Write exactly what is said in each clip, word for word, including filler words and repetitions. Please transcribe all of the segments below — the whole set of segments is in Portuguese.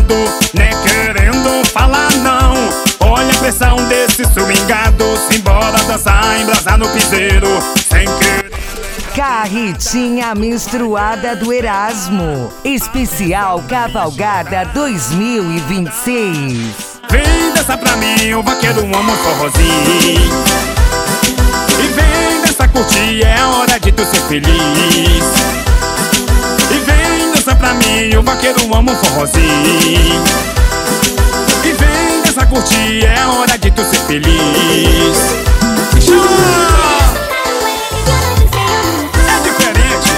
calado, nem querendo falar não. Olha a pressão desse swingado, simbora dançar, embrasar no piseiro, sem querer. Carretinha menstruada do Erasmo, especial Cavalgada dois mil e vinte e seis. Vem dançar pra mim, o vaqueiro ama um forrozinho. E vem dançar, curtir, é hora de tu ser feliz. E vem dançar pra mim, o vaqueiro ama um forrozinho. E vem dançar, curtir, é hora de tu ser feliz. É diferente.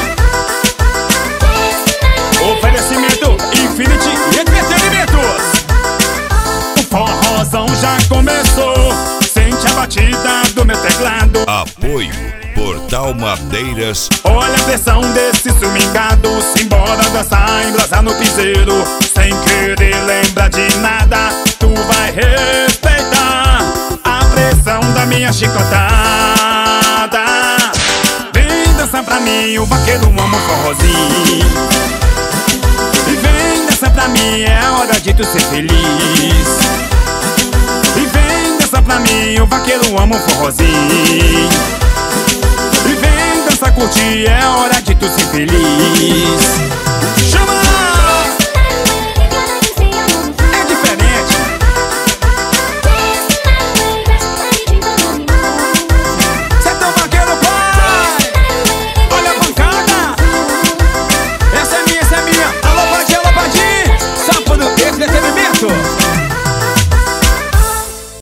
Oferecimento Infinity Entretenimentos. O forrozão já começou, sente a batida do meu teclado. Apoio Portal Madeiras. Olha a pressão desse swingado, simbora dançar, embrasar no piseiro, sem querer lembrar de nada. Tu vai respeitar a pressão da minha chicotada. Vem dançar pra mim, o vaqueiro ama um forrozinho. E vem dançar pra mim, é hora de tu ser feliz. E vem dançar pra mim, o vaqueiro ama um forrozinho. E vem dançar, curtir, é hora de tu ser feliz.